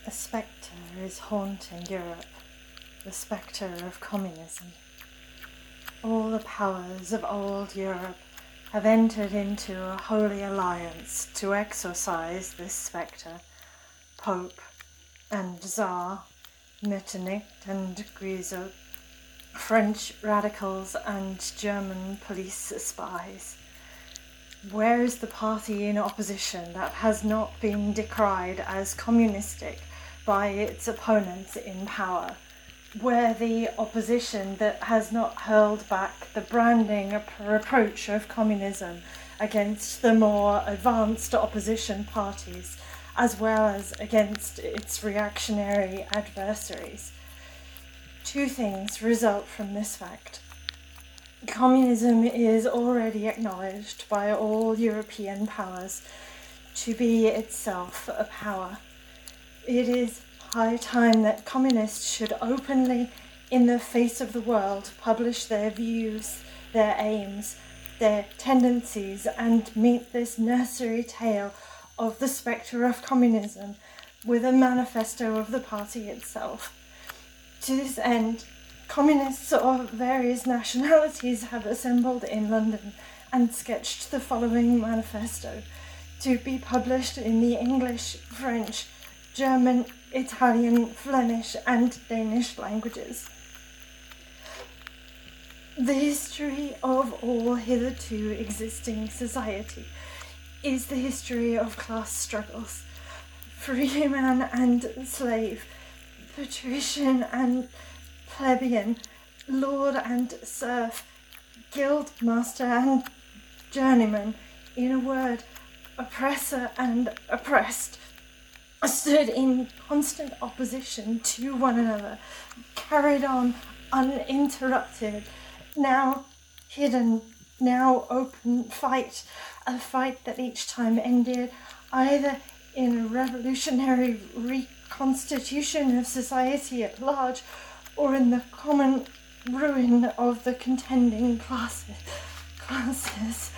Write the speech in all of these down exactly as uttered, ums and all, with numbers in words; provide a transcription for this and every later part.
A spectre is haunting Europe, the spectre of communism. All the powers of old Europe have entered into a holy alliance to exorcise this spectre. Pope and Tsar, Metternich and Guizot, French radicals and German police spies. Where is the party in opposition that has not been decried as communistic by its opponents in power? Where the opposition that has not hurled back the branding reproach of communism against the more advanced opposition parties, as well as against its reactionary adversaries? Two things result from this fact. Communism is already acknowledged by all European powers to be itself a power. It is high time that communists should openly, in the face of the world, publish their views, their aims, their tendencies, and meet this nursery tale of the spectre of communism with a manifesto of the party itself. To this end, communists of various nationalities have assembled in London and sketched the following manifesto, to be published in the English, French, German, Italian, Flemish, and Danish languages. The history of all hitherto existing society is the history of class struggles, freeman and slave, patrician and plebeian, lord and serf, guild master and journeyman, in a word, oppressor and oppressed, stood in constant opposition to one another, carried on uninterrupted, now hidden, now open fight, a fight that each time ended either in a revolutionary reconstitution of society at large, or in the common ruin of the contending classes. classes.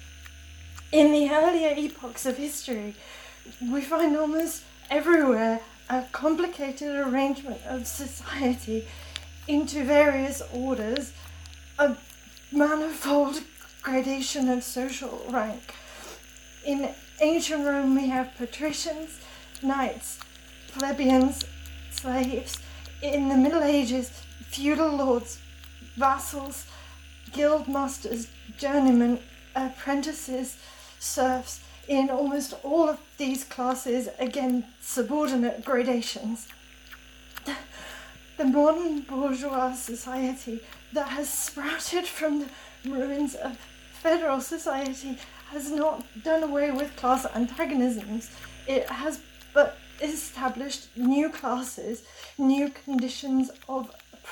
In the earlier epochs of history, we find almost everywhere a complicated arrangement of society into various orders, a manifold gradation of social rank. In ancient Rome we have patricians, knights, plebeians, slaves. In the Middle Ages, feudal lords, vassals, guild masters, journeymen, apprentices, serfs. In almost all of these classes, again, subordinate gradations. The, the modern bourgeois society that has sprouted from the ruins of feudal society has not done away with class antagonisms. It has but established new classes, new conditions of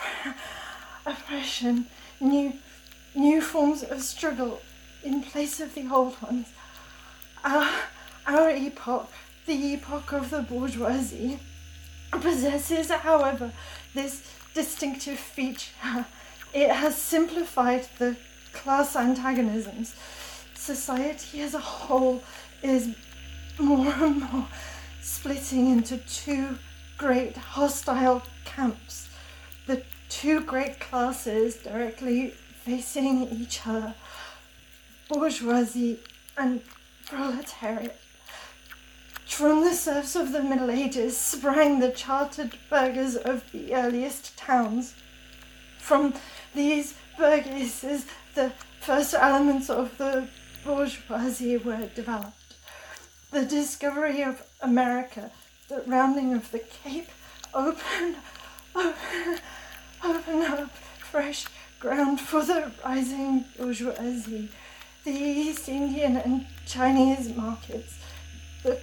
oppression, new, new forms of struggle in place of the old ones. Our, our epoch, the epoch of the bourgeoisie, possesses, however, this distinctive feature. It has simplified the class antagonisms. Society as a whole is more and more splitting into two great hostile camps, the two great classes directly facing each other, bourgeoisie and proletariat. From the serfs of the Middle Ages sprang the chartered burghers of the earliest towns. From these burgesses, the first elements of the bourgeoisie were developed. The discovery of America, the rounding of the Cape, opened, opened, opened up fresh ground for the rising bourgeoisie. The East Indian and Chinese markets, the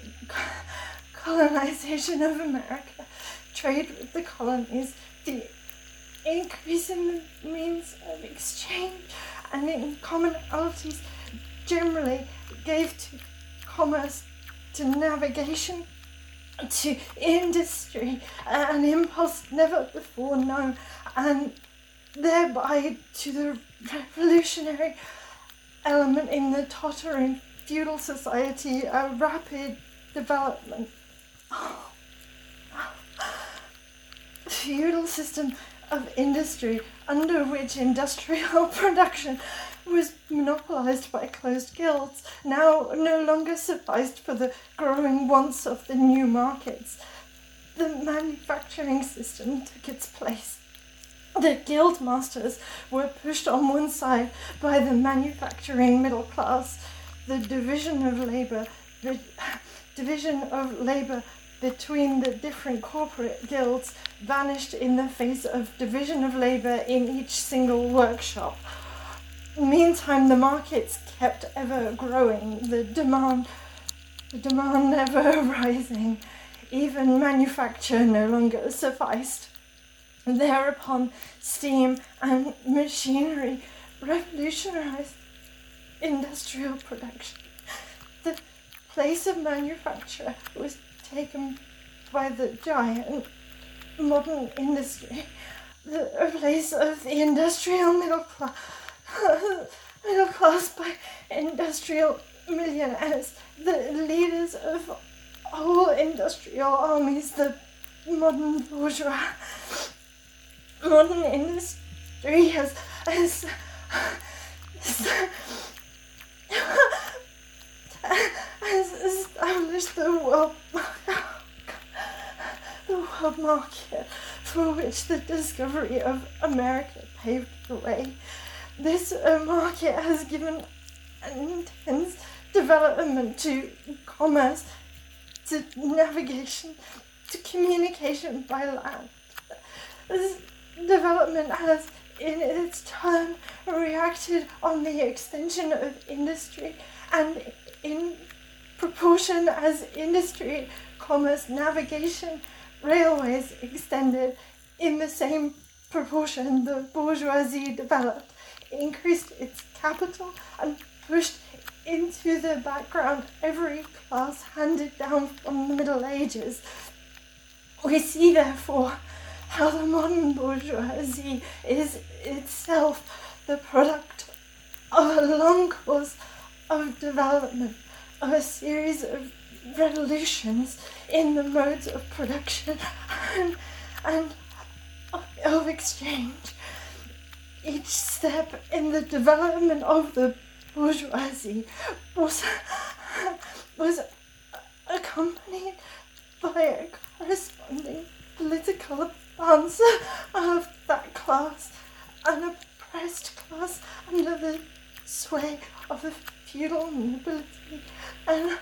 colonization of America, trade with the colonies, the increase in the means of exchange and in commonalities generally gave to commerce, to navigation, to industry, an impulse never before known, and thereby to the revolutionary element in the tottering feudal society, a rapid development. Oh, feudal system of industry under which industrial production was monopolized by closed guilds now no longer sufficed for the growing wants of the new markets. The manufacturing system took its place. The guild masters were pushed on one side by the manufacturing middle class. The division of labor, the division of labor between the different corporate guilds vanished in the face of division of labor in each single workshop. Meantime, the markets kept ever growing, the demand, the demand ever rising. Even manufacture no longer sufficed. Thereupon, steam and machinery revolutionized industrial production. The place of manufacture was taken by the giant modern industry, the place of the industrial middle class, middle class by industrial millionaires, the leaders of whole industrial armies, the modern bourgeois. Modern industry has, has, has established the world, the world market for which the discovery of America paved the way. This uh, market has given an intense development to commerce, to navigation, to communication by land. This development has, in its turn, reacted on the extension of industry, and in proportion as industry, commerce, navigation, railways extended, in the same proportion the bourgeoisie developed, increased its capital, and pushed into the background every class handed down from the Middle Ages. We see, therefore, how the modern bourgeoisie is itself the product of a long course of development, of a series of revolutions in the modes of production and, and of, of exchange. Each step in the development of the bourgeoisie was, was accompanied by a corresponding political advance of that class, an oppressed class under the sway of the feudal nobility, and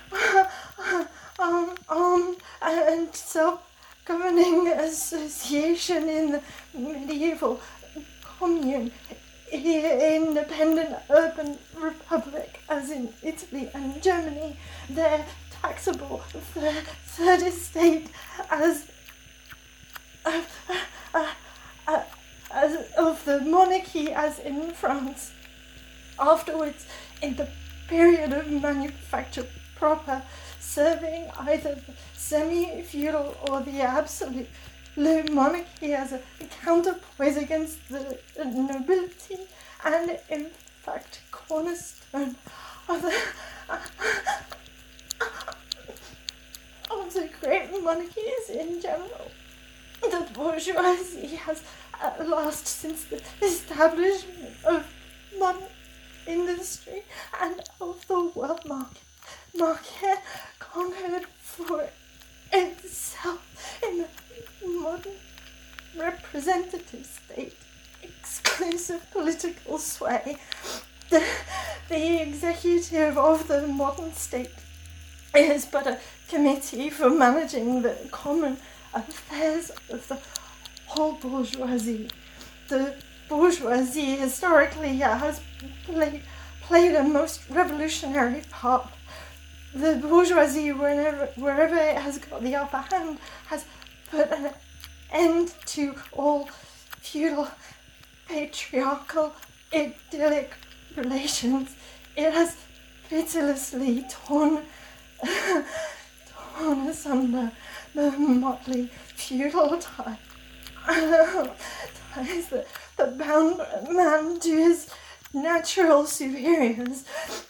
um, um, and self-governing association in the medieval commune, independent urban republic as in Italy and Germany, their taxable the third estate as uh, uh, uh, as of the monarchy as in France. Afterwards, in the period of manufacture proper, serving either the semi-feudal or the absolute monarchy as a counterpoise against the nobility, and in fact cornerstone of the of the great monarchies in general. The bourgeoisie has at last, since the establishment of modern industry and of the world market, market conquered for itself in the modern representative state exclusive political sway. The, the executive of the modern state is but a committee for managing the common affairs of the whole bourgeoisie. The bourgeoisie historically has played, played a most revolutionary part. The bourgeoisie, whenever, wherever it has got the upper hand, has put an end to all feudal, patriarchal, idyllic relations. It has pitilessly torn, torn asunder the motley feudal tie, ties that, that bound man to his natural superiors,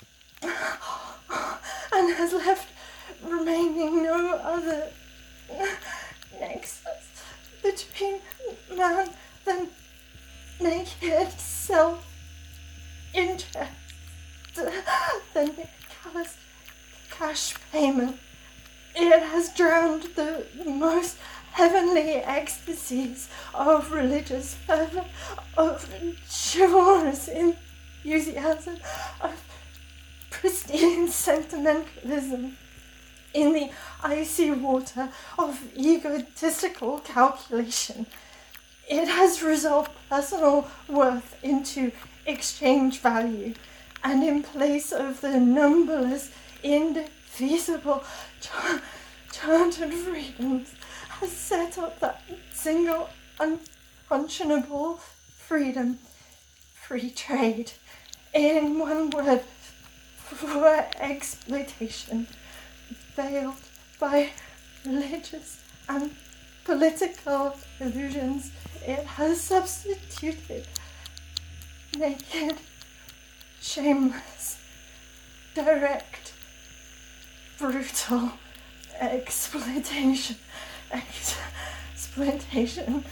and has left remaining no other nexus between man the naked self-interest, the callous cash payment. It has drowned the most heavenly ecstasies of religious fervor, of chivalrous enthusiasm, of pristine sentimentalism in the icy water of egotistical calculation. It has resolved personal worth into exchange value, and in place of the numberless indefeasible ch- chartered freedoms has set up that single unconscionable freedom, free trade. In one word, for exploitation, veiled by religious and political illusions, it has substituted naked, shameless, direct, brutal exploitation. Ex- exploitation.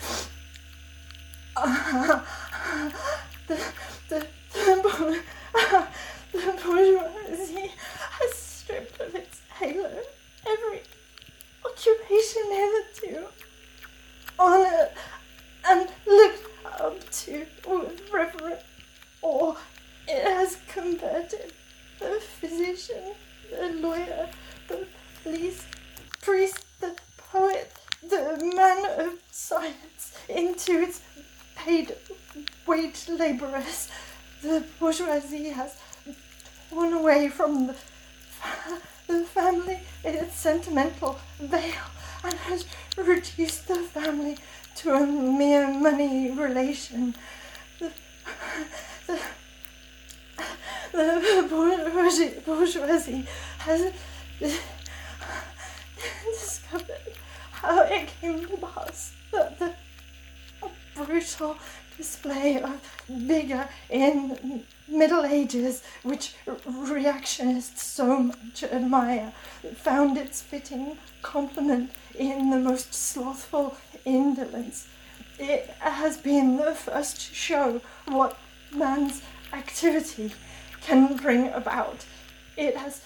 Uh, the, the, the, uh, the bourgeoisie has stripped of its halo every occupation hitherto honoured and looked up to with reverent awe. It has converted the physician, the lawyer, the police, priest, the poet, the man of science into its paid wage labourers. The bourgeoisie has torn away from the, the family its sentimental veil and has reduced the family to a mere money relation. The, the, the bourgeoisie, bourgeoisie has discovered how it came to pass that the brutal display of vigour in Middle Ages, which reactionists so much admire, found its fitting complement in the most slothful indolence. It has been the first to show what man's activity can bring about. It has,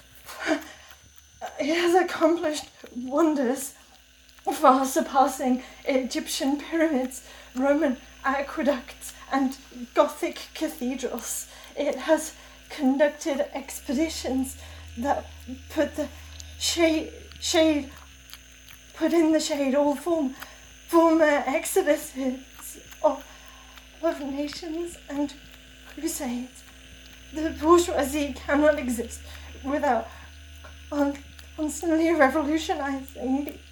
it has accomplished wonders far surpassing Egyptian pyramids, Roman aqueducts, and Gothic cathedrals. It has conducted expeditions that put the shade, shade put in the shade all form, former exoduses of, of nations and crusades. The bourgeoisie cannot exist without con- constantly revolutionizing the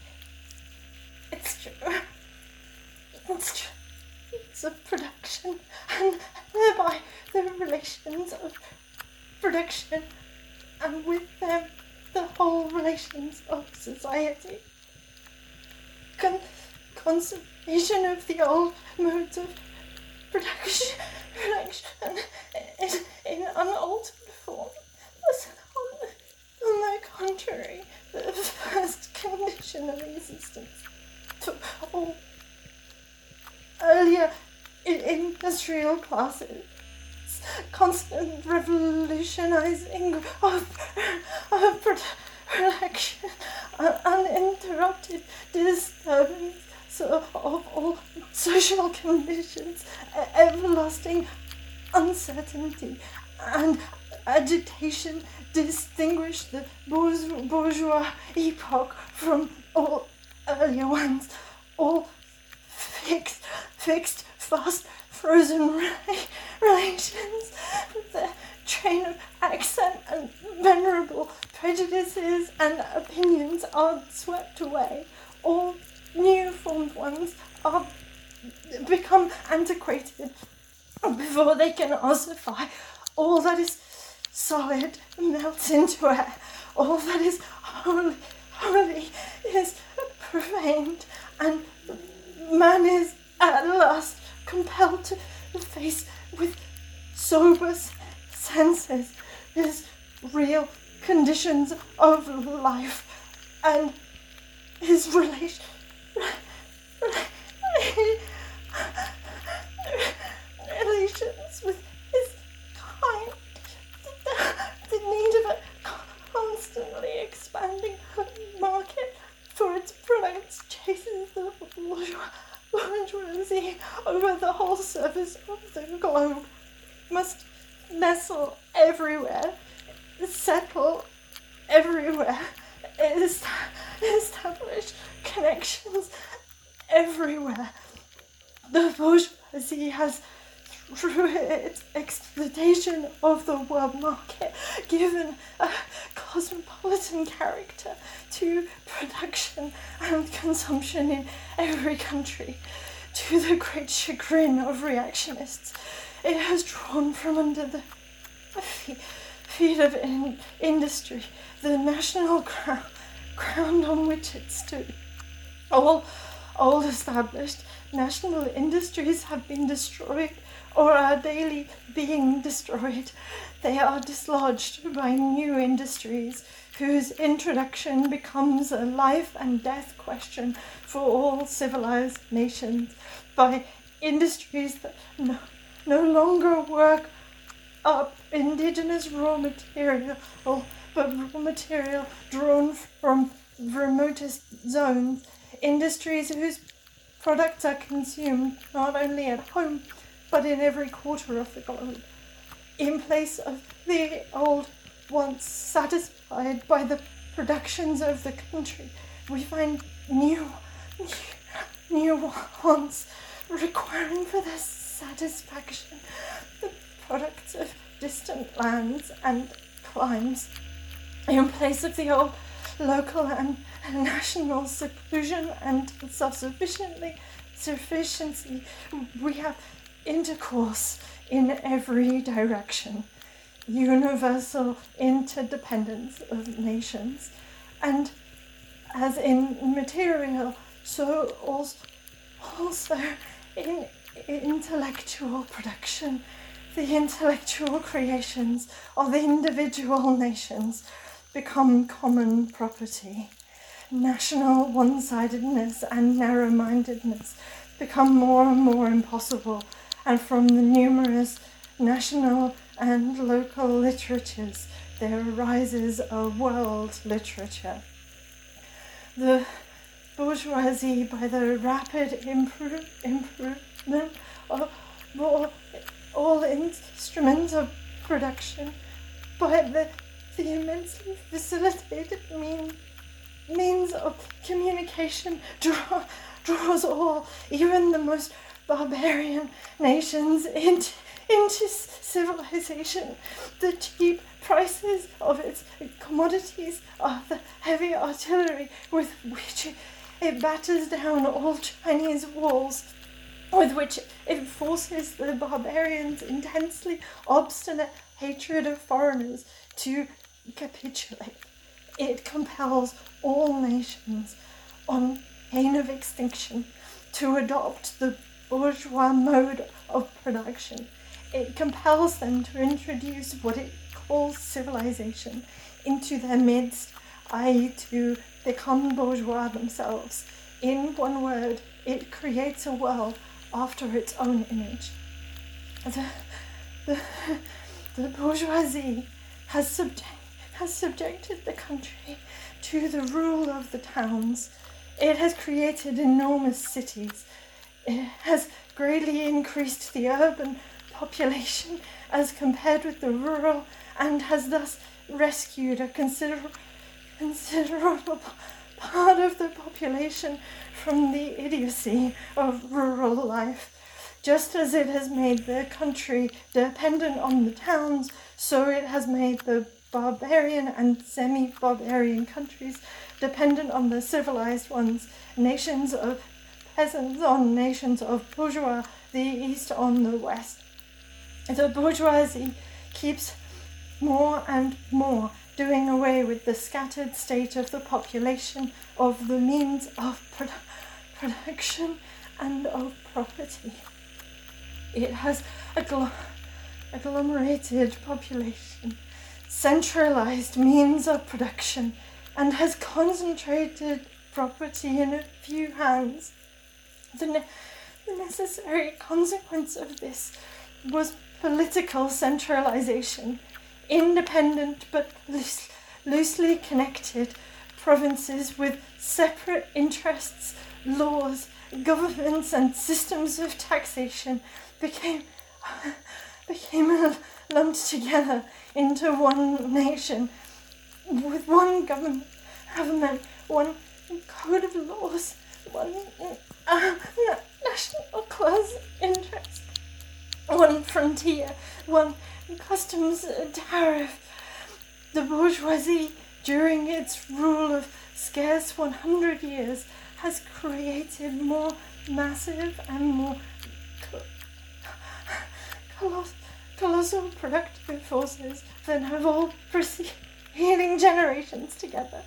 It's true. It's true. It's of production, and thereby the relations of production, and with them the whole relations of society. Con- conservation of the old modes of production, production in, in unaltered form. Thus, on the, on the contrary, the first condition of existence to all earlier industrial classes, constant revolutionizing of, of production, uninterrupted disturbance of all social conditions, everlasting uncertainty and agitation distinguish the bourgeois epoch from all earlier ones. All fixed, fixed, fast, frozen re- relations, the train of accent and venerable prejudices and opinions are swept away. All new formed ones are become antiquated before they can ossify. All that is solid melts into air. All that is holy, holy is profaned, and man is at last compelled to face with sober senses his real conditions of life and his relation bourgeoisie over the whole surface of the globe must nestle everywhere, settle everywhere, establish connections everywhere. The bourgeoisie has, through its exploitation of the world market, given a cosmopolitan character to production and consumption in every country. To the great chagrin of reactionists, it has drawn from under the feet of in- industry the national crown, ground on which it stood. All old established national industries have been destroyed or are daily being destroyed. They are dislodged by new industries whose introduction becomes a life and death question for all civilized nations, by industries that no, no longer work up indigenous raw material, but raw material drawn from remotest zones, industries whose products are consumed not only at home, but in every quarter of the globe, in place of the old once satisfied by the productions of the country. We find new, new, new wants requiring for their satisfaction the products of distant lands and climes. In place of the old local and national seclusion and self-sufficiency, sufficiency, we have intercourse in every direction, universal interdependence of nations, and as in material, so also, also in intellectual production. The intellectual creations of individual nations become common property. National one-sidedness and narrow-mindedness become more and more impossible, and from the numerous national and local literatures there arises a world literature. The bourgeoisie, by the rapid improve, improvement of all, all instruments of production, by the, the immensely facilitated mean, means of communication, draw, draws all, even the most barbarian nations, into, into civilization. The cheap prices of its commodities are the heavy artillery with which it, it batters down all Chinese walls, with which it forces the barbarians' intensely obstinate hatred of foreigners to capitulate. It compels all nations, on pain of extinction, to adopt the bourgeois mode of production. It compels them to introduce what it calls civilization into their midst, that is to become bourgeois themselves. In one word, it creates a world after its own image. The, the, the bourgeoisie has, subject, has subjected the country to the rule of the towns. It has created enormous cities. It has greatly increased the urban population as compared with the rural, and has thus rescued a consider- considerable part of the population from the idiocy of rural life. Just as it has made the country dependent on the towns, so it has made the barbarian and semi-barbarian countries dependent on the civilized ones, nations of peasants on nations of bourgeois, the east on the west. The bourgeoisie keeps more and more doing away with the scattered state of the population, of the means of produ- production and of property. It has aggl- agglomerated population, centralized means of production, and has concentrated property in a few hands. The, ne- the necessary consequence of this was political centralization. Independent but loose, loosely connected provinces with separate interests, laws, governments and systems of taxation became became lumped together into one nation, with one government, government, one code of laws, one uh, national class interest, one frontier, one customs tariff. The bourgeoisie, during its rule of scarce one hundred years, has created more massive and more colossal, colossal productive forces than have all preceding generations together.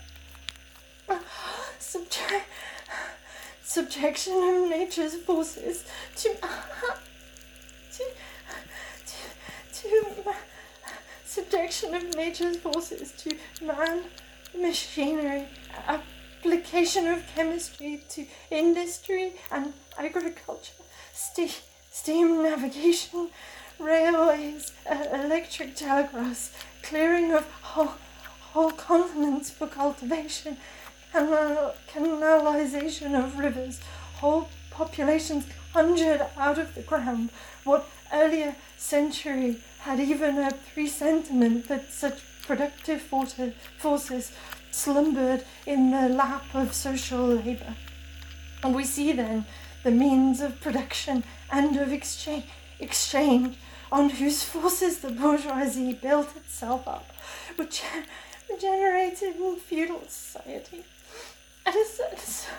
Subject, subjection of nature's forces to, to, to, to subjection of nature's forces to man, machinery, application of chemistry to industry and agriculture, ste- steam navigation, railways, uh, electric telegraphs, clearing of whole, whole continents for cultivation, canal, canalization of rivers, whole populations conjured out of the ground. What earlier century had even a presentiment that such productive forces slumbered in the lap of social labour. And we see then the means of production and of exchange, exchange on whose forces the bourgeoisie built itself up, which generated in feudal society. At a certain,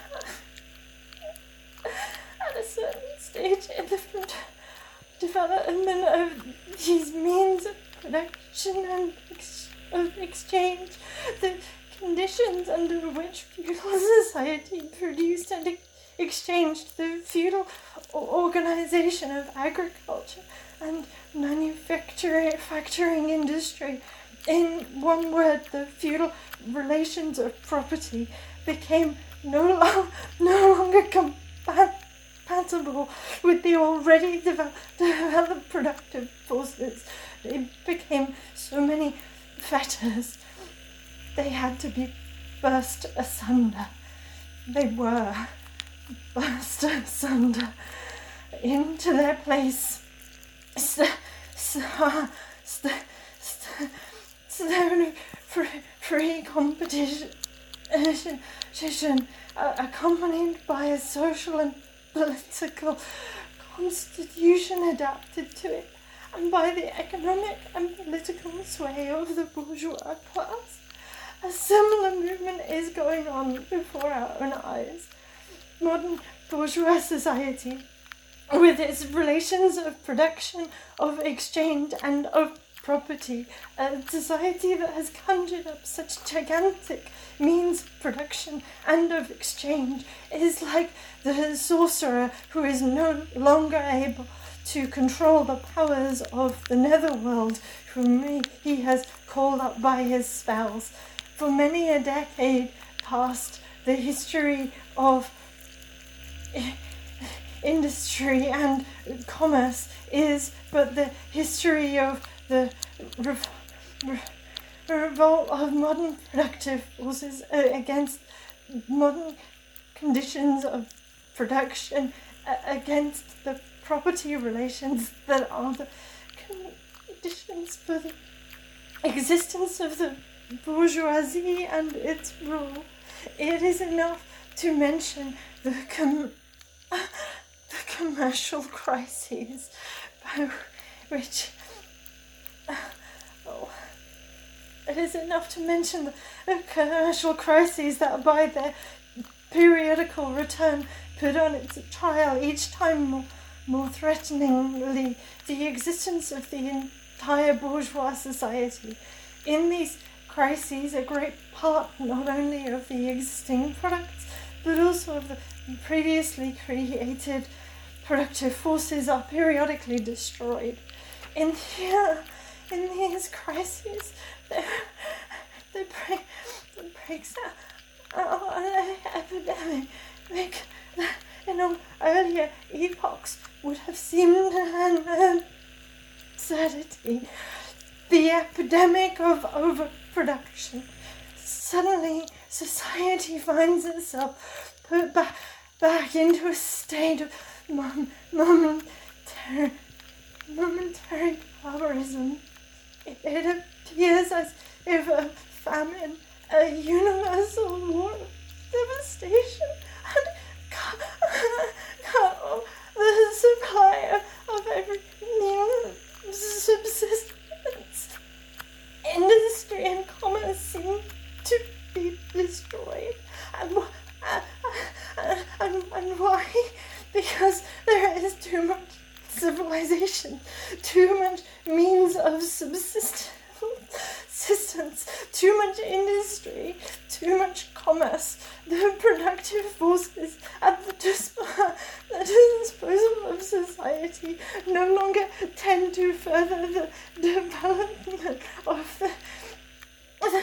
at a certain stage in the development of these means of production and ex- of exchange, the conditions under which feudal society produced and ex- exchanged the feudal organization of agriculture and manufacturing industry. In one word, the feudal relations of property became no, lo- no longer compatible with the already developed, developed productive forces. They became so many fetters. They had to be burst asunder. They were burst asunder into their place. St- st- st- st- st- free, free competition, uh, accompanied by a social and political constitution adapted to it, and by the economic and political sway of the bourgeois class. A similar movement is going on before our own eyes. Modern bourgeois society, with its relations of production, of exchange, and of property, a society that has conjured up such gigantic means of production and of exchange, is like the sorcerer who is no longer able to control the powers of the netherworld, whom he, he has called up by his spells. For many a decade past, the history of industry and commerce is but the history of the re- re- revolt of modern productive forces against modern conditions of production, against the property relations that are the conditions for the existence of the bourgeoisie and its rule. It is enough to mention the com- the commercial crises by which oh, it is enough to mention the commercial crises that by their periodical return put on its trial each time more, more threateningly the existence of the entire bourgeois society. In these crises, a great part not only of the existing products but also of the previously created productive forces are periodically destroyed. In the, in these crises, there, there, break, there breaks out an epidemic that in all earlier epochs would have seemed an absurdity. The epidemic of overproduction. Suddenly, society finds itself put back back into a state of mom- momentary, momentary barbarism. It, it appears as if a famine, a universal war of devastation, had cut, cut off the supply of, of every new subsistence. Industry and commerce seem to be destroyed. And, uh, uh, and, and why? Because there is too much civilization, too much means of subsistence, too much industry, too much commerce. The productive forces at the, disp- the disposal of society no longer tend to further the development of the, the,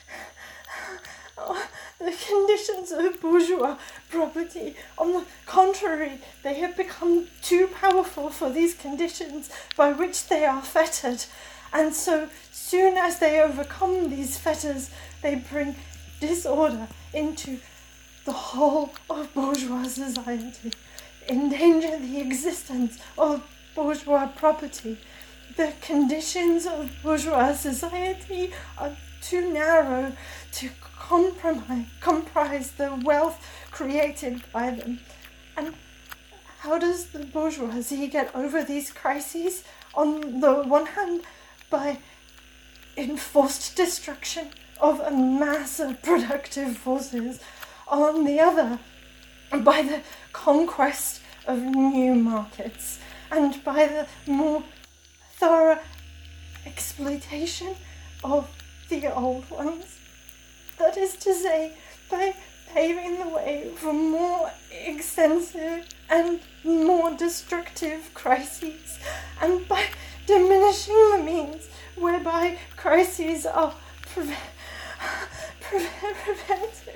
the conditions of bourgeois property. On the contrary, they have become too powerful for these conditions by which they are fettered. And so soon as they overcome these fetters, they bring disorder into the whole of bourgeois society, endanger the existence of bourgeois property. The conditions of bourgeois society are too narrow to compromise, comprise the wealth created by them. And how does the bourgeoisie get over these crises? On the one hand, by enforced destruction of a mass of productive forces. On the other, by the conquest of new markets, and by the more thorough exploitation of the old ones. That is to say, by paving the way for more extensive and more destructive crises, and by diminishing the means whereby crises are preve- preve- prevented.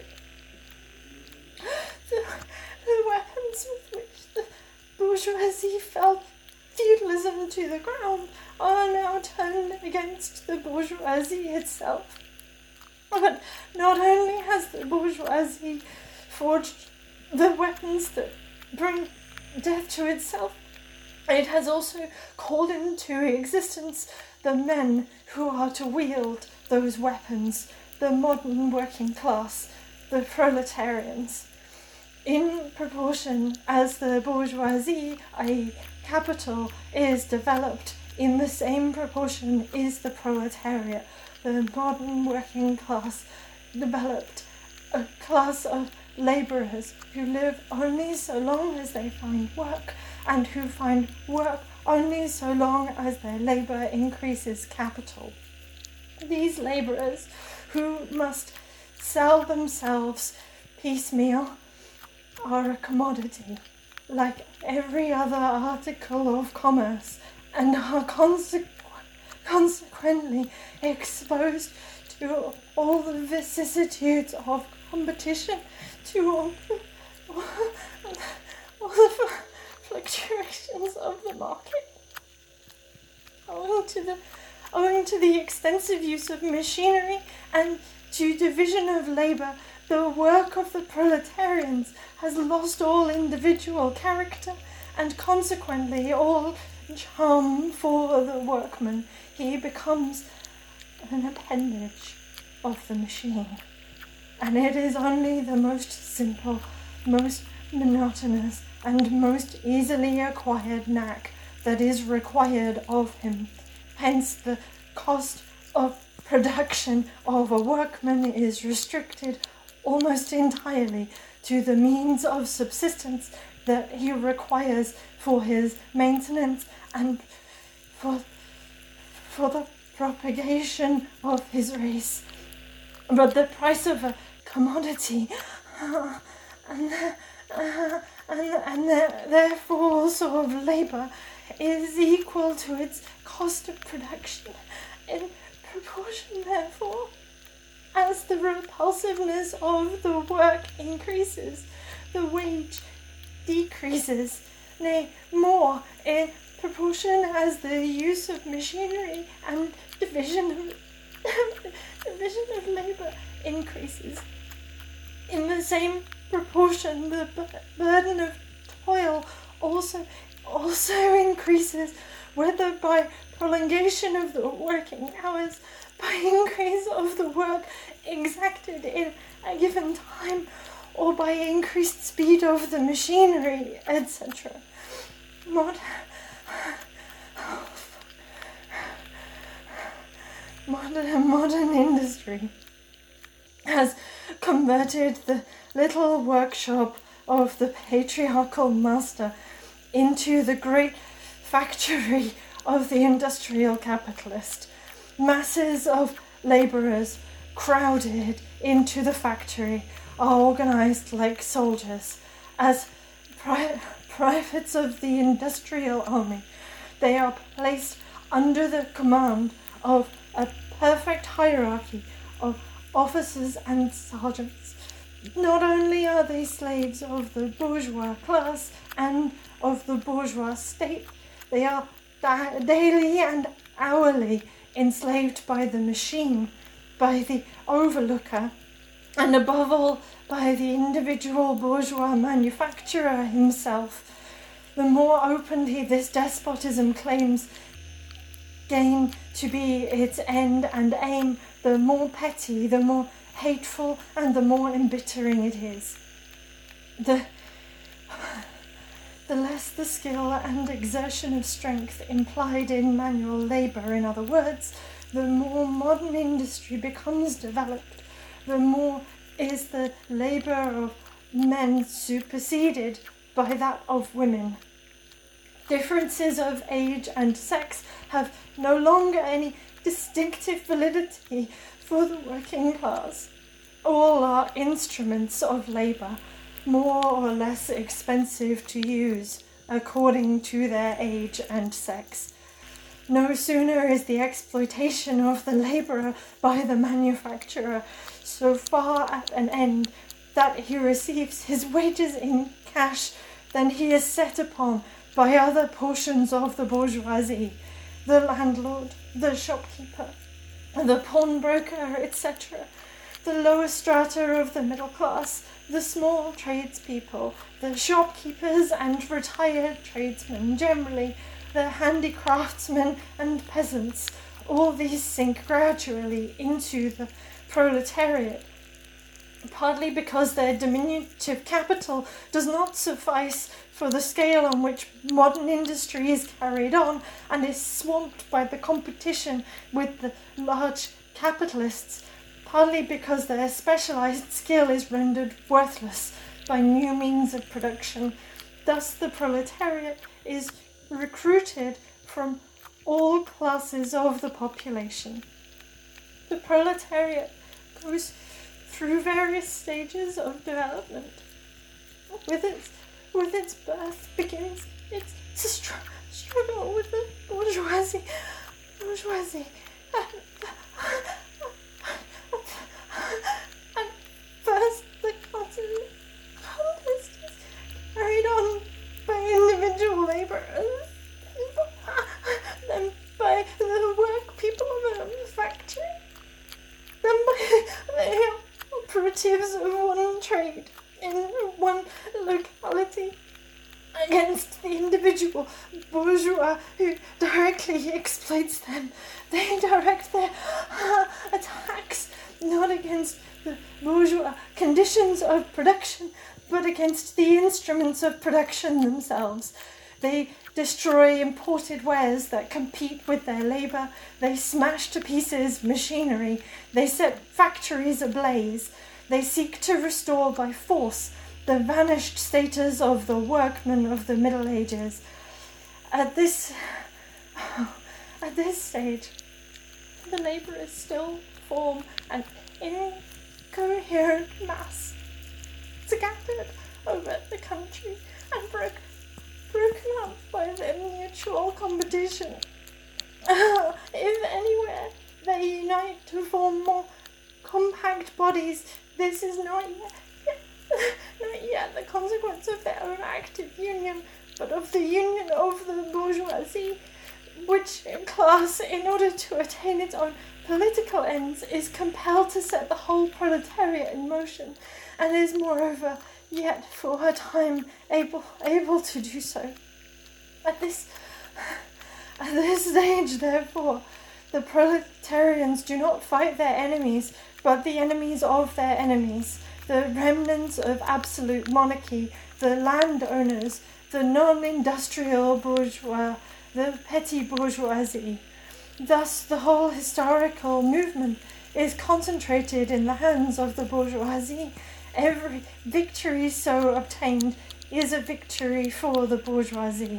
The, the weapons with which the bourgeoisie felt feudalism to the ground are now turned against the bourgeoisie itself. But not only has the bourgeoisie forged the weapons that bring death to itself, it has also called into existence the men who are to wield those weapons, the modern working class, the proletarians. In proportion as the bourgeoisie, that is capital, is developed, in the same proportion is the proletariat, the modern working class, developed a class of labourers who live only so long as they find work, and who find work only so long as their labour increases capital. These labourers, who must sell themselves piecemeal, are a commodity, like every other article of commerce, and are consequ- consequently exposed to all the vicissitudes of competition, to all the, all the fluctuations of the market. Owing to the, owing to the extensive use of machinery and to division of labour, the work of the proletarians has lost all individual character and consequently all charm for the workman. He becomes an appendage of the machine. And it is only the most simple, most monotonous, and most easily acquired knack that is required of him. Hence the cost of production of a workman is restricted almost entirely to the means of subsistence that he requires for his maintenance and for, for the propagation of his race. But the price of a commodity uh, and, uh, and, and the, therefore also of labour is equal to its cost of production, in proportion therefore as the repulsiveness of the work increases, the wage decreases, nay, more, in proportion as the use of machinery and division of, division of labour increases. In the same proportion, the b- burden of toil also also increases, whether by prolongation of the working hours, by increase of the work exacted in a given time, or by increased speed of the machinery, et cetera. Mod- modern, modern industry has converted the little workshop of the patriarchal master into the great factory of the industrial capitalist. Masses of labourers crowded into the factory are organised like soldiers, as pri- privates of the industrial army. They are placed under the command of a perfect hierarchy of officers and sergeants. Not only are they slaves of the bourgeois class and of the bourgeois state, they are da- daily and hourly enslaved by the machine, by the overlooker, and above all by the individual bourgeois manufacturer himself. The more openly this despotism claims gain to be its end and aim, the more petty, the more hateful, and the more embittering it is. The, the less the skill and exertion of strength implied in manual labour, in other words, the more modern industry becomes developed, the more is the labour of men superseded by that of women. Differences of age and sex have no longer any distinctive validity for the working class. All are instruments of labour, more or less expensive to use according to their age and sex. No sooner is the exploitation of the labourer by the manufacturer so far at an end that he receives his wages in cash than he is set upon by other portions of the bourgeoisie, the landlord, the shopkeeper, the pawnbroker, et cetera, the lower strata of the middle class, the small tradespeople, the shopkeepers and retired tradesmen generally, the handicraftsmen and peasants. All these sink gradually into the proletariat, partly because their diminutive capital does not suffice for the scale on which modern industry is carried on, and is swamped by the competition with the large capitalists, partly because their specialized skill is rendered worthless by new means of production. Thus the proletariat is recruited from all classes of the population. The proletariat goes through various stages of development. With its, with its birth begins its str- struggle with the bourgeoisie. Bourgeoisie. And first, the cotton contest is carried on by individual labourers, then by the work people of a factory, then by the operatives of one trade in one locality, against the individual bourgeois who directly exploits them. They direct their uh, attacks not against the bourgeois conditions of production, but against the instruments of production themselves. They destroy imported wares that compete with their labour. They smash to pieces machinery. They set factories ablaze. They seek to restore by force the vanished status of the workmen of the Middle Ages. At this, at this stage, the labourers still form an incoherent mass, scattered over the country and broke, broken up by their mutual competition. Uh, if anywhere they unite to form more compact bodies, this is not yet, not yet the consequence of their own active union, but of the union of the bourgeoisie, which class, in order to attain its own political ends, is compelled to set the whole proletariat in motion, and is moreover yet for a time able able to do so. At this at this stage, therefore, the proletarians do not fight their enemies, but the enemies of their enemies, the remnants of absolute monarchy, the landowners, the non-industrial bourgeois, the petty bourgeoisie. Thus, the whole historical movement is concentrated in the hands of the bourgeoisie. Every victory so obtained is a victory for the bourgeoisie.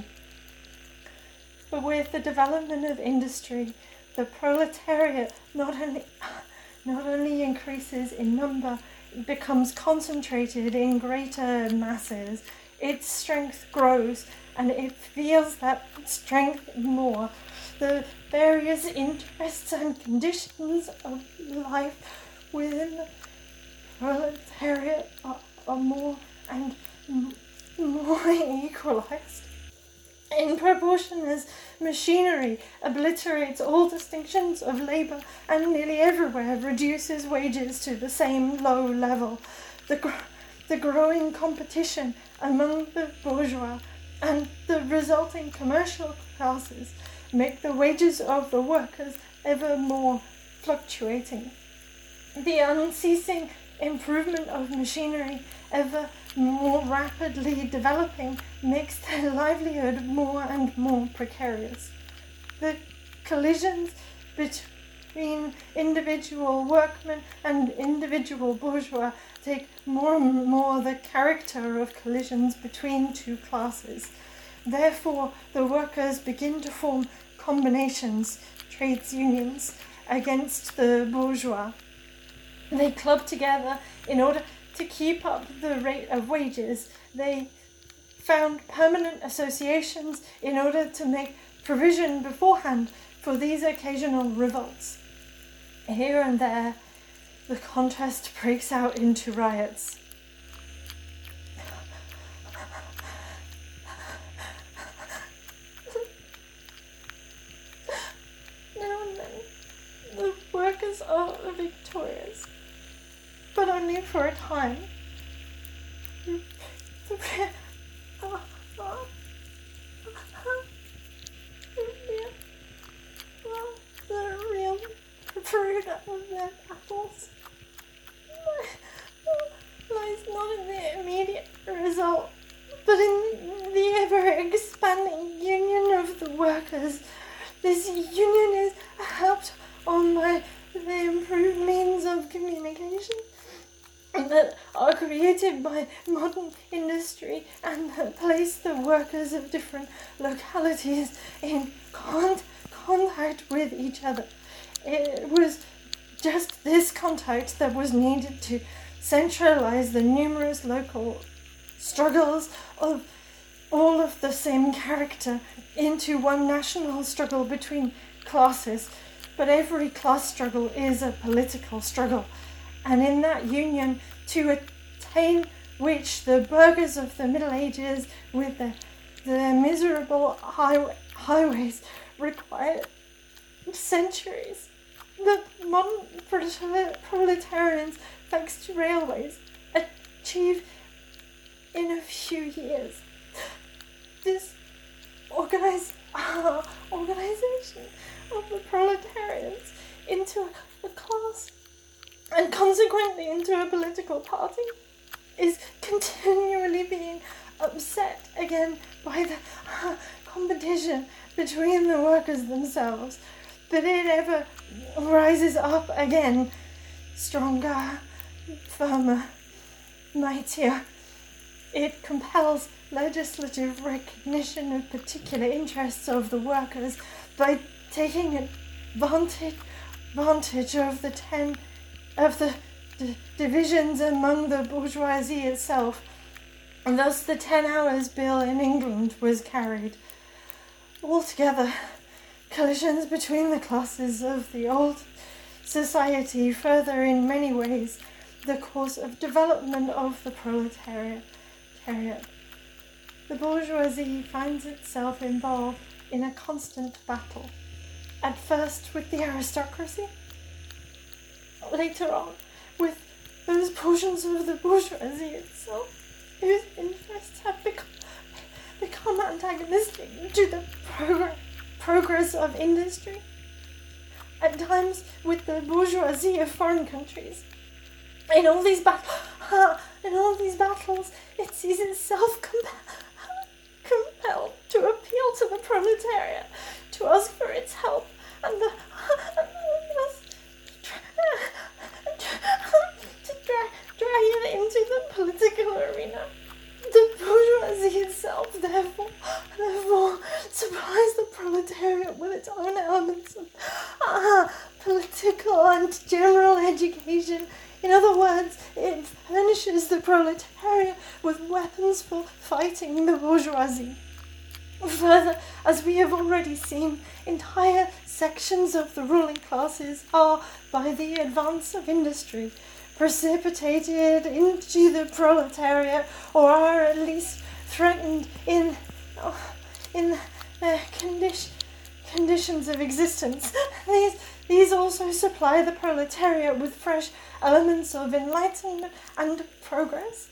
But with the development of industry, the proletariat not only, not only increases in number, it becomes concentrated in greater masses. Its strength grows, and it feels that strength more. The various interests and conditions of life within the proletariat are, are more and m- more equalized. In proportion as machinery obliterates all distinctions of labour and nearly everywhere reduces wages to the same low level, the, gr- the growing competition among the bourgeois and the resulting commercial classes make the wages of the workers ever more fluctuating. The unceasing improvement of machinery, ever more rapidly developing, makes their livelihood more and more precarious. The collisions between individual workmen and individual bourgeois take more and more the character of collisions between two classes. Therefore, the workers begin to form combinations, trades unions, against the bourgeois. They club together in order to keep up the rate of wages. They found permanent associations in order to make provision beforehand for these occasional revolts. Here and there, the contrast breaks out into riots. Now and then, the workers are victorious, but only for a time. The, the, uh, uh, the real fruit of their apples lies not in the immediate result, but in the ever-expanding union of the workers. This union is helped on by the improved means of communication that are created by modern industry and that place the workers of different localities in con- contact with each other. It was just this contact that was needed to centralize the numerous local struggles of all of the same character into one national struggle between classes. But every class struggle is a political struggle, and in that union, to attain which the burghers of the Middle Ages with the, the miserable highway, highways required centuries. The modern proletarians, thanks to railways, achieve in a few years. This organize, uh, organization of the proletarians into a class and consequently into a political party is continually being upset again by the uh, competition between the workers themselves. But it ever rises up again, stronger, firmer, mightier. It compels legislative recognition of particular interests of the workers by taking advantage, advantage of the ten of the d- divisions among the bourgeoisie itself. And thus the Ten Hours Bill in England was carried. Altogether, collisions between the classes of the old society further in many ways the course of development of the proletariat. The bourgeoisie finds itself involved in a constant battle, at first with the aristocracy, later on with those portions of the bourgeoisie itself antagonistic to the progr- progress of industry. At times, with the bourgeoisie of foreign countries, in all these battles, in all these battles, it sees itself comp- compelled to appeal to the proletariat, to ask for its help, and the to drag, drag it into the political arena. The bourgeoisie itself, therefore, therefore, supplies the proletariat with its own elements of ah, political and general education. In other words, it furnishes the proletariat with weapons for fighting the bourgeoisie. Further, as we have already seen, entire sections of the ruling classes are, by the advance of industry, precipitated into the proletariat, or are at least threatened in oh, in their condi- conditions of existence. These these also supply the proletariat with fresh elements of enlightenment and progress.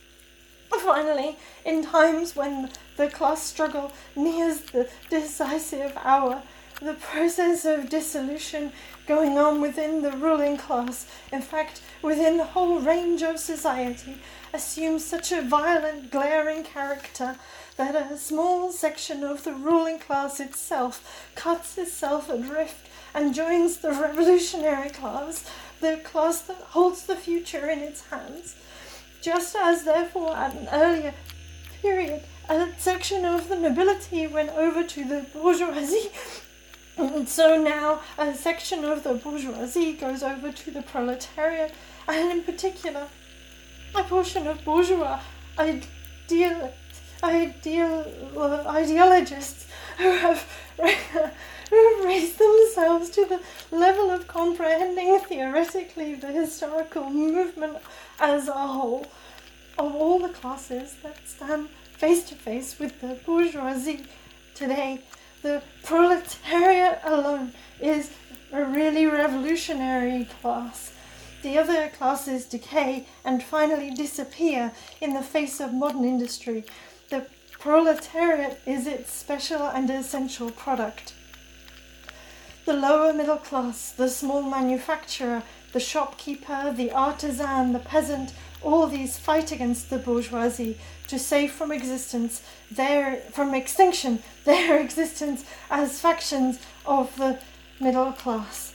Finally, in times when the class struggle nears the decisive hour, the process of dissolution going on within the ruling class, in fact, within the whole range of society, assumes such a violent, glaring character that a small section of the ruling class itself cuts itself adrift and joins the revolutionary class, the class that holds the future in its hands. Just as, therefore, at an earlier period, a section of the nobility went over to the bourgeoisie, and so now a section of the bourgeoisie goes over to the proletariat, and in particular, a portion of bourgeois ideal, ideal, uh, ideologists who have, who have raised themselves to the level of comprehending theoretically the historical movement as a whole of all the classes that stand face to face with the bourgeoisie today. The proletariat alone is a really revolutionary class. The other classes decay and finally disappear in the face of modern industry. The proletariat is its special and essential product. The lower middle class, the small manufacturer, the shopkeeper, the artisan, the peasant, all these fight against the bourgeoisie to save from existence their from extinction their existence as factions of the middle class.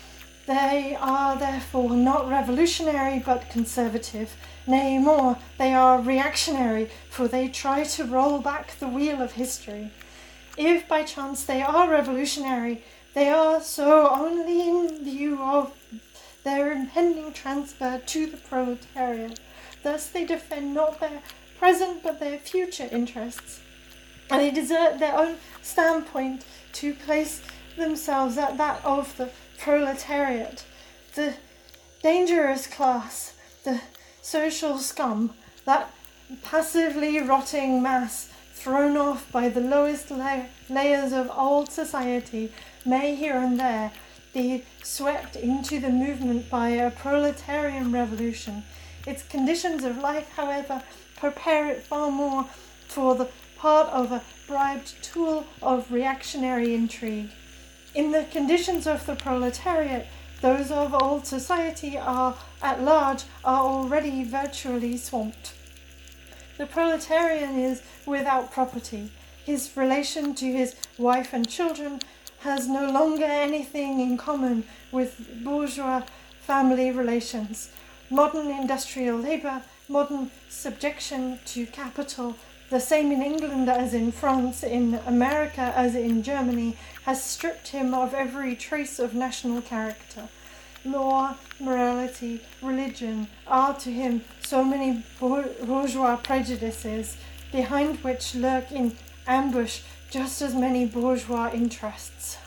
They are therefore not revolutionary but conservative. Nay, more, they are reactionary, for they try to roll back the wheel of history. If by chance they are revolutionary, they are so only in view of their impending transfer to the proletariat. Thus they defend not their present but their future interests, and they desert their own standpoint to place themselves at that of the proletariat, the dangerous class, the social scum, that passively rotting mass thrown off by the lowest la- layers of old society may here and there be swept into the movement by a proletarian revolution. Its conditions of life, however, prepare it far more for the part of a bribed tool of reactionary intrigue. In the conditions of the proletariat, those of old society are, at large, are already virtually swamped. The proletarian is without property. His relation to his wife and children has no longer anything in common with bourgeois family relations. Modern industrial labour, modern subjection to capital, the same in England as in France, in America as in Germany, has stripped him of every trace of national character. Law, morality, religion are to him so many bourgeois prejudices, behind which lurk in ambush just as many bourgeois interests.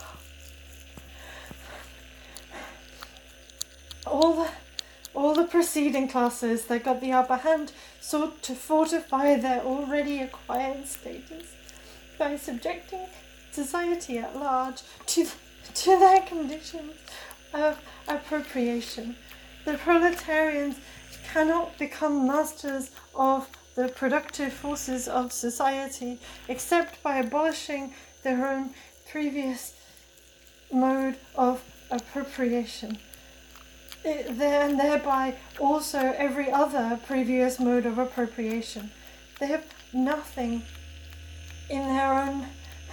All the, all the preceding classes that got the upper hand sought to fortify their already acquired status by subjecting society at large to, to their conditions of appropriation. The proletarians cannot become masters of the the productive forces of society except by abolishing their own previous mode of appropriation, it, and thereby also every other previous mode of appropriation. They have nothing in their own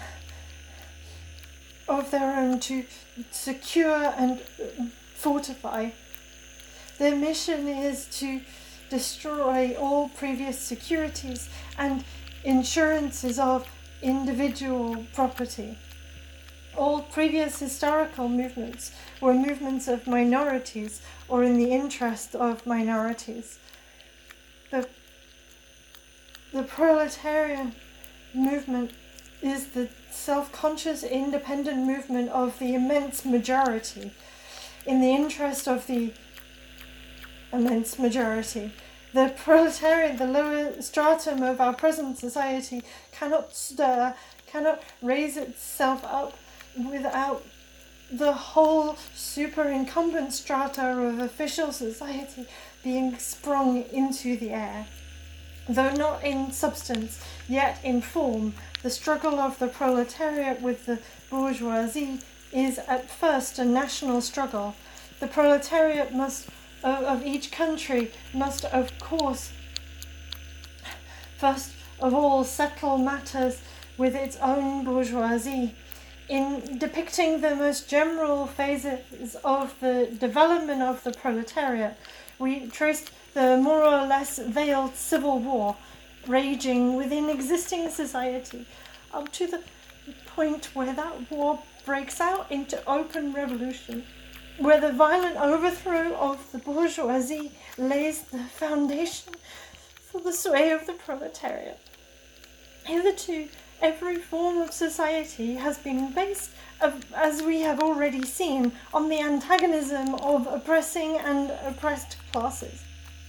of their own to secure and fortify. Their mission is to destroy all previous securities and insurances of individual property. All previous historical movements were movements of minorities or in the interest of minorities. The, the proletarian movement is the self-conscious independent movement of the immense majority in the interest of the immense majority. The proletariat, the lower stratum of our present society, cannot stir, cannot raise itself up without the whole superincumbent strata of official society being sprung into the air. Though not in substance, yet in form, the struggle of the proletariat with the bourgeoisie is at first a national struggle. The proletariat must of, of each country must, of course, first of all settle matters with its own bourgeoisie. In depicting the most general phases of the development of the proletariat, we trace the more or less veiled civil war raging within existing society up to the point where that war breaks out into open revolution, where the violent overthrow of the bourgeoisie lays the foundation for the sway of the proletariat. Hitherto, every form of society has been based, of, as we have already seen, on the antagonism of oppressing and oppressed classes.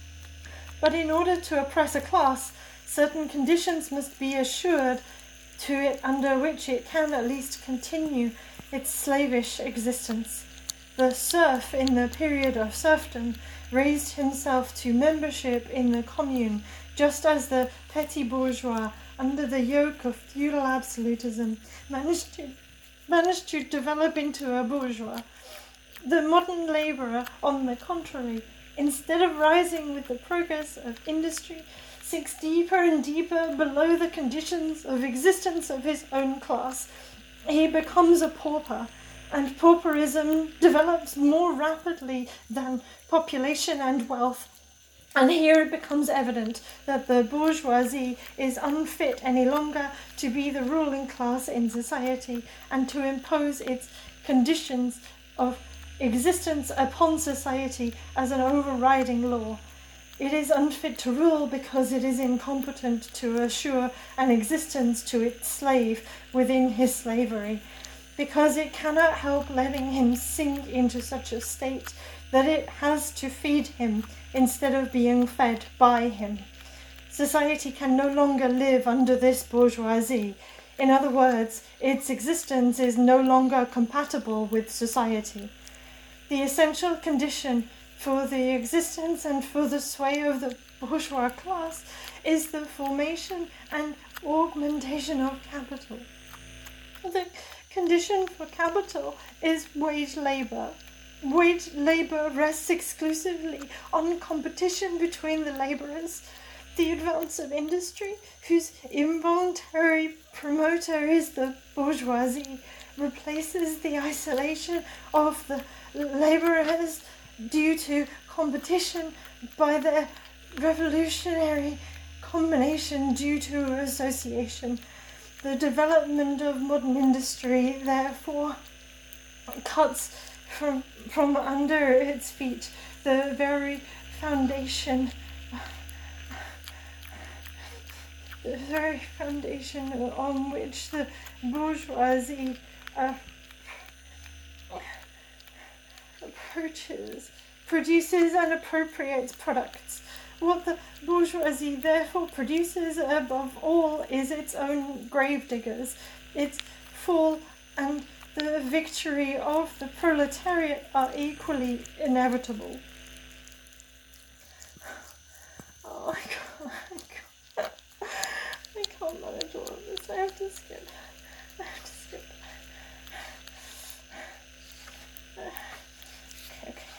But in order to oppress a class, certain conditions must be assured to it under which it can at least continue its slavish existence. The serf in the period of serfdom raised himself to membership in the commune, just as the petty bourgeois, under the yoke of feudal absolutism, managed to, managed to develop into a bourgeois. The modern labourer, on the contrary, instead of rising with the progress of industry, sinks deeper and deeper below the conditions of existence of his own class. He becomes a pauper, and pauperism develops more rapidly than population and wealth. And here it becomes evident that the bourgeoisie is unfit any longer to be the ruling class in society and to impose its conditions of existence upon society as an overriding law. It is unfit to rule because it is incompetent to assure an existence to its slave within his slavery, because it cannot help letting him sink into such a state that it has to feed him instead of being fed by him. Society can no longer live under this bourgeoisie. In other words, its existence is no longer compatible with society. The essential condition for the existence and for the sway of the bourgeois class is the formation and augmentation of capital. The condition for capital is wage labour. Wage labour rests exclusively on competition between the labourers. The advance of industry, whose involuntary promoter is the bourgeoisie, replaces the isolation of the labourers due to competition by their revolutionary combination due to association. The development of modern industry, therefore, cuts from, from under its feet the very foundation, the very foundation on which the bourgeoisie uh, approaches, produces and appropriates products. What the bourgeoisie therefore produces above all is its own gravediggers. Its fall and the victory of the proletariat are equally inevitable. Oh my God, I have to skip. I have to skip. Okay, okay.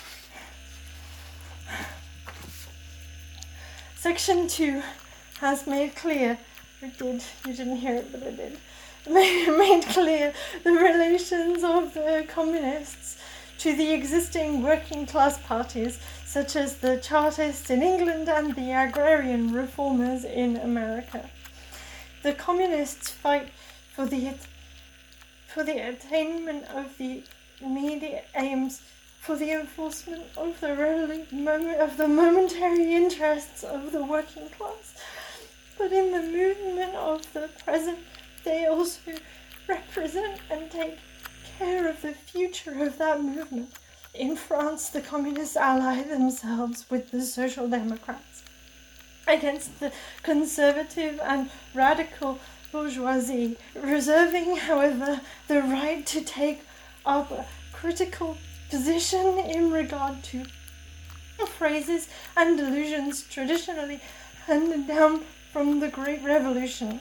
Section two has made clear, it did, you didn't hear it, but it did, made clear the relations of the communists to the existing working class parties, such as the Chartists in England and the agrarian reformers in America. The communists fight for the for the attainment of the immediate aims, for the enforcement of the rarely moment of the momentary interests of the working class. But in the movement of the present, they also represent and take care of the future of that movement. In France, the communists ally themselves with the Social Democrats against the conservative and radical bourgeoisie, reserving, however, the right to take up a critical position in regard to phrases and delusions traditionally handed down from the Great Revolution.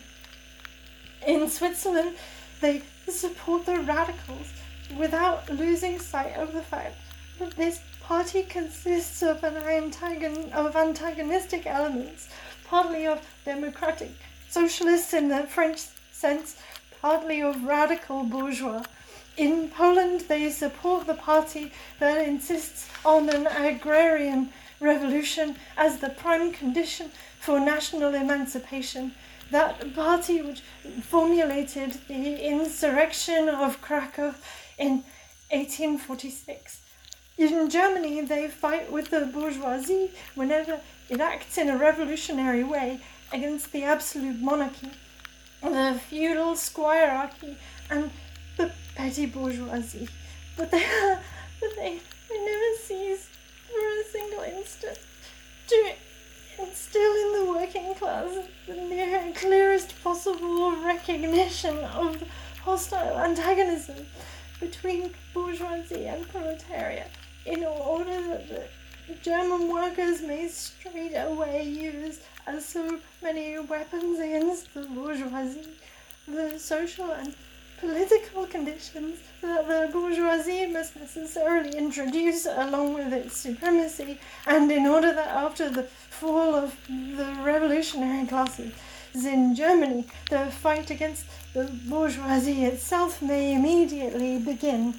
In Switzerland, they support the radicals without losing sight of the fact that this party consists of an antagon- of antagonistic elements, partly of democratic socialists in the French sense, partly of radical bourgeois. In Poland, they support the party that insists on an agrarian revolution as the prime condition for national emancipation. That party which formulated the insurrection of Krakow in eighteen forty-six. In Germany, they fight with the bourgeoisie whenever it acts in a revolutionary way against the absolute monarchy, the feudal squirearchy, and the petty bourgeoisie. But they, but they, they never cease for a single instant to instill in the working class the near clearest possible recognition of the hostile antagonism between bourgeoisie and proletariat, in order that the German workers may straight away use as so many weapons against the bourgeoisie the social and political conditions that the bourgeoisie must necessarily introduce along with its supremacy, and in order that after the fall of the revolutionary classes in Germany, the fight against the bourgeoisie itself may immediately begin.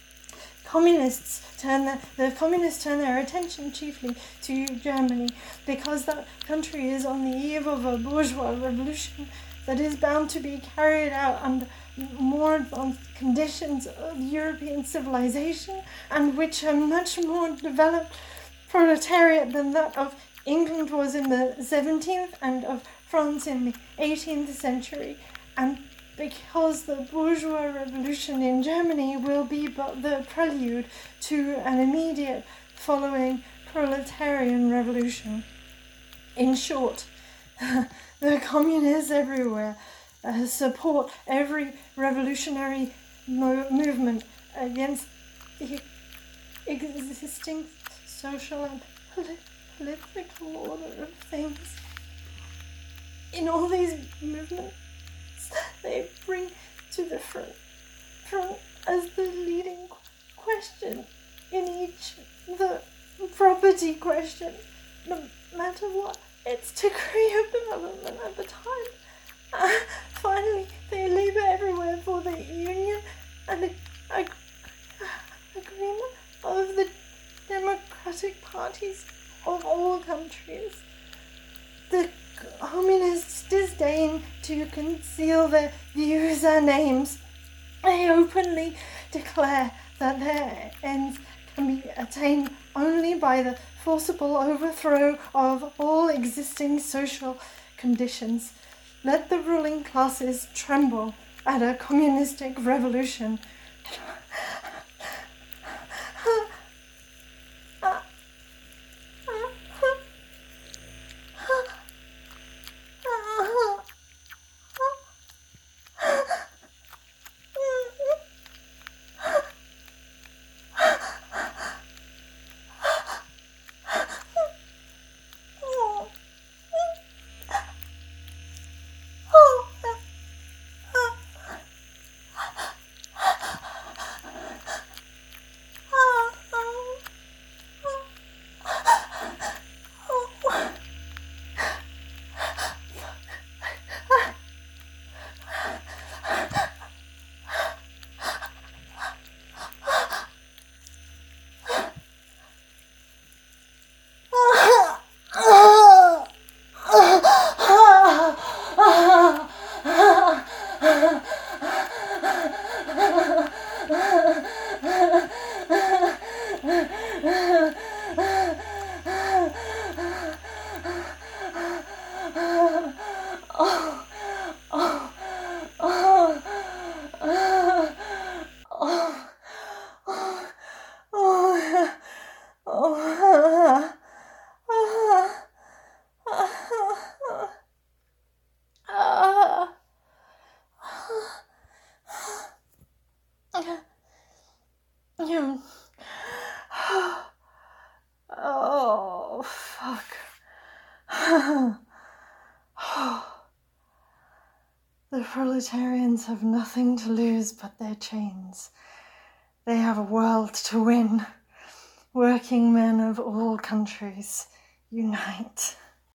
Communists turn their, the communists turn their attention chiefly to Germany because that country is on the eve of a bourgeois revolution that is bound to be carried out under more advanced conditions of European civilization, and which are much more developed proletariat than that of England was in the seventeenth and of France in the eighteenth century, and because the bourgeois revolution in Germany will be but the prelude to an immediate following proletarian revolution. In short, the communists everywhere uh, support every revolutionary mo- movement against the existing social and polit- political order of things. In all these movements, they bring to the front, front as the leading question in each the property question, no matter what its degree of development at the time. Uh, finally, they labour everywhere for the union and the ag- agreement of the democratic parties of all countries. The communists disdain to conceal their views and aims. They openly declare that their ends can be attained only by the forcible overthrow of all existing social conditions. Let the ruling classes tremble at a communistic revolution. Yeah. Oh, fuck. The proletarians have nothing to lose but their chains. They have a world to win. Working men of all countries, unite.